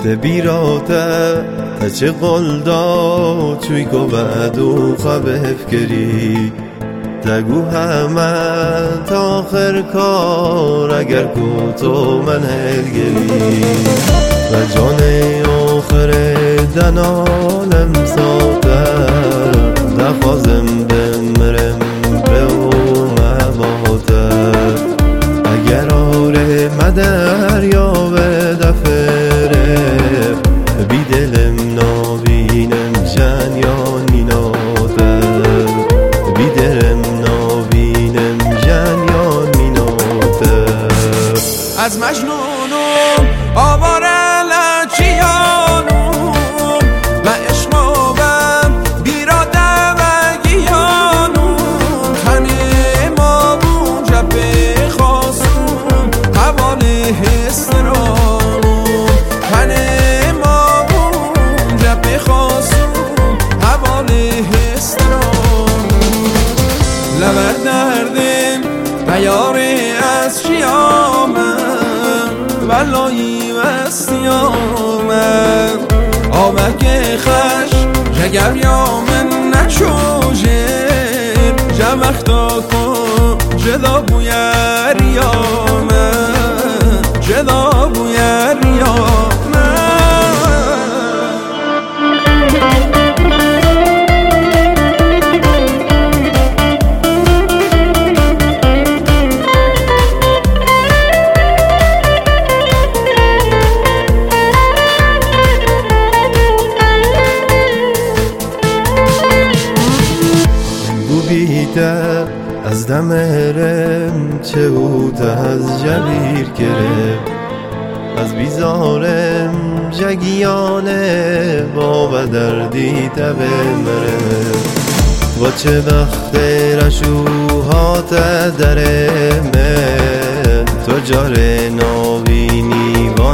تبیراته تچه قلدا چوی گوید و خبف کری تگو همه تا آخر کار اگر کو تو من هلگری و جان آخر دنالم ساته دخوازم بمرم به او مباته اگر آره مدر یا به دفره بی دلم نابینم جن یا نیناته بی دلم نابینم جن یا نیناته از مجنونم آواره لچیانم و عشقابم بیراده و گیانم تنه ما بونجا بخواستم حواله هسترانم تنه ما بونجا بخواستم حواله هسترانم لبر دردم بیاره از شیامم ولایی و سیامم آبک خش جگر یا من نچوژر جمختا کن جدا بویر یامم جدا بویر یامم از دمرم چه بود از جبیر کرد از بیزارم جگیانه با و دردی تبه مره و چه وقت رشوهات درمه تو جاره ناوینی وان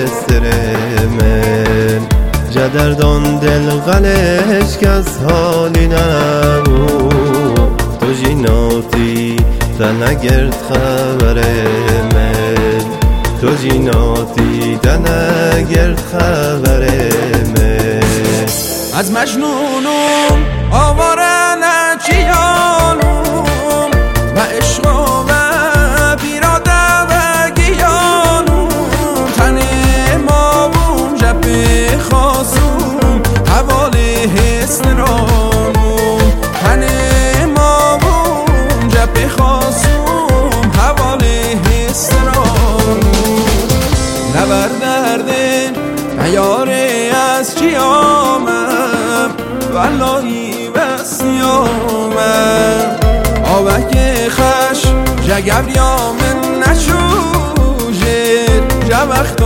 هسترمه جدردان دل غلش کس حالی نبود تو جیناتی تنگرد خبر من تو جیناتی تنگرد خبر من از مجنونم آواره نچیانم و عشقم بیراده و گیانم تنه ما بونجا بخواستم حواله هسترانم تنه ما بونجا بخواستم حواله هسترانم لبر دردن بیاره از چیامم ولایی و سیامم آبک خش جگر یا من نچوژر جمخت